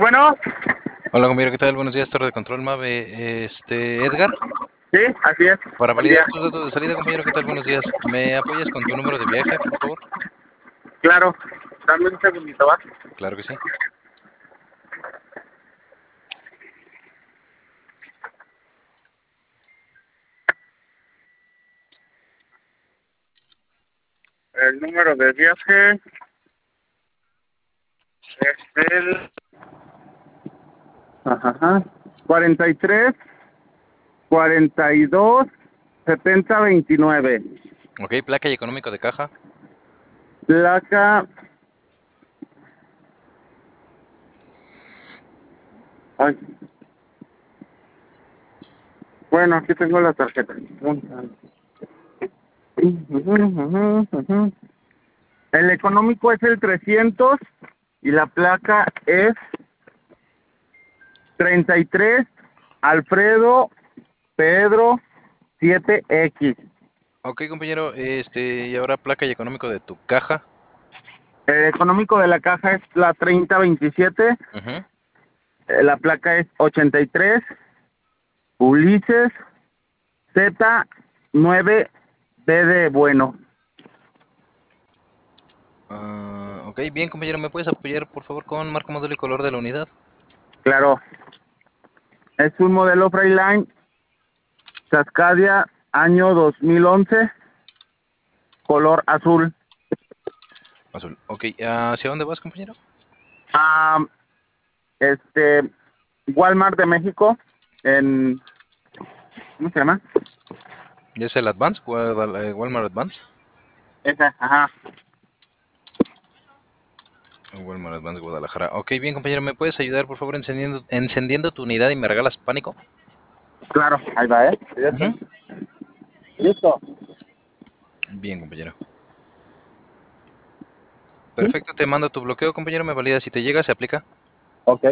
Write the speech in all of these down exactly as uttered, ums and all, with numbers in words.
bueno. Hola, compañero, ¿qué tal? Buenos días, Torre de Control Mave. Este, Edgar. Sí, así es. Para Buen validar día. tus datos de salida, compañero, ¿qué tal? Buenos días. ¿Me apoyas con tu número de viaje, por favor? Claro, dame un segundito, ¿va? Claro que sí. El número de viaje es el... Ajá. cuarenta y tres, cuarenta y dos, setenta, veintinueve. Ok, placa y económico de caja. Placa... Ay. Bueno, aquí tengo la tarjeta. El económico es el trescientos y la placa es treinta y tres Alfredo Pedro siete equis. Ok, compañero, este, y ahora placa y económico de tu caja. El económico de la caja es la treinta veintisiete. Ujú. Eh, La placa es ochenta y tres Ulises Z nueve B de bueno. Ah, ok, bien, compañero, ¿me puedes apoyar, por favor, con marca, modelo y color de la unidad? Claro, es un modelo Freightliner Cascadia año dos mil once, color azul. Azul. Ok, ¿hacia dónde vas, compañero? Ah, este, Walmart de México, en, ¿cómo se llama? ¿Ya es el Advance? Guadal- eh, ¿Walmart Advance? Esa, ajá. Walmart Advance Guadalajara. Ok, bien, compañero, ¿me puedes ayudar, por favor, encendiendo, encendiendo tu unidad y me regalas pánico? Claro, ahí va, ¿eh? Ya está. Ujú. Listo. Bien, compañero. ¿Sí? Perfecto, te mando tu bloqueo, compañero, me valida si te llega, se aplica. Ok.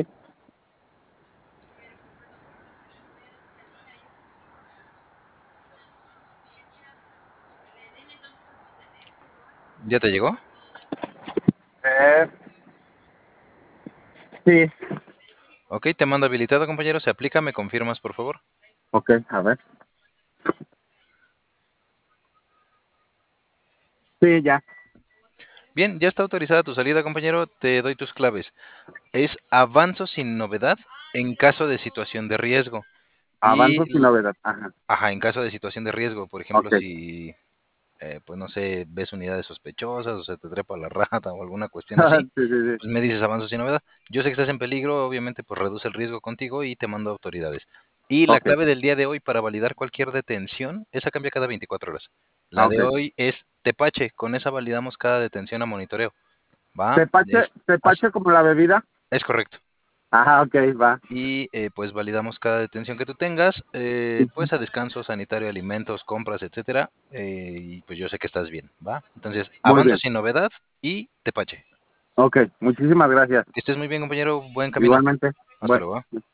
¿Ya te llegó? Eh, sí. Ok, te mando habilitado, compañero, se aplica, me confirmas, por favor. Ok, a ver. Sí, ya. Bien, ya está autorizada tu salida, compañero, te doy tus claves. Es avanzo sin novedad en caso de situación de riesgo. Y, Avanzo sin novedad. Ajá. ajá, en caso de situación de riesgo, por ejemplo, Ok. si, eh, pues no sé, ves unidades sospechosas o se te trepa la rata o alguna cuestión así, Sí, sí, sí. pues me dices avanzo sin novedad. Yo sé que estás en peligro, obviamente, pues reduce el riesgo contigo y te mando a autoridades. Y la Ok. clave del día de hoy para validar cualquier detención, esa cambia cada veinticuatro horas. Ah, La ok. de hoy es tepache, con esa validamos cada detención a monitoreo. ¿Va? Tepache, Es, as- tepache como la bebida. es correcto. Ajá, ok, va. Y eh, pues validamos cada detención que tú tengas, eh, pues a descanso, sanitario, alimentos, compras, etcétera. Eh, y pues yo sé que estás bien, ¿va? Entonces, Muy avanzo bien. sin novedad y tepache. Ok, muchísimas gracias. Que estés muy bien, compañero. Buen camino. Igualmente. Hasta Bueno. luego. ¿Va?